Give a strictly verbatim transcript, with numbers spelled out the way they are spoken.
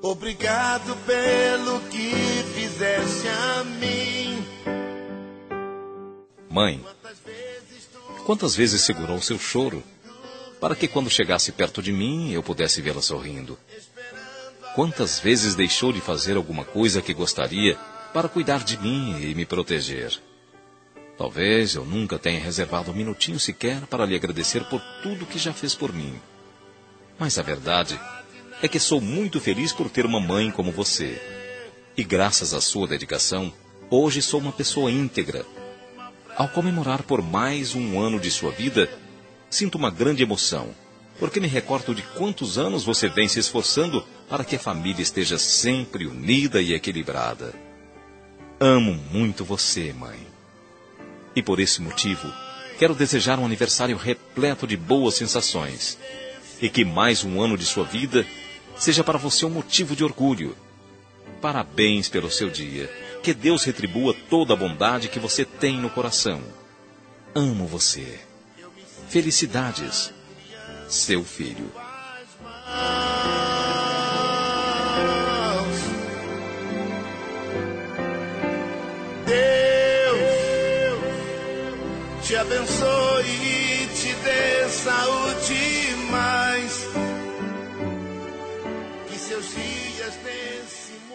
Obrigado pelo que fizeste a mim. Mãe, quantas vezes segurou seu choro, para que quando chegasse perto de mim, eu pudesse vê-la sorrindo? Quantas vezes deixou de fazer alguma coisa que gostaria para cuidar de mim e me proteger? Talvez eu nunca tenha reservado um minutinho sequer para lhe agradecer por tudo que já fez por mim. Mas a verdade é que sou muito feliz por ter uma mãe como você. E graças à sua dedicação, hoje sou uma pessoa íntegra. Ao comemorar por mais um ano de sua vida, sinto uma grande emoção, porque me recordo de quantos anos você vem se esforçando para que a família esteja sempre unida e equilibrada. Amo muito você, mãe. E por esse motivo, quero desejar um aniversário repleto de boas sensações. E que mais um ano de sua vida seja para você um motivo de orgulho. Parabéns pelo seu dia. Que Deus retribua toda a bondade que você tem no coração. Amo você. Felicidades. Seu filho. Te abençoe e te dê saúde e mais. Que seus dias desse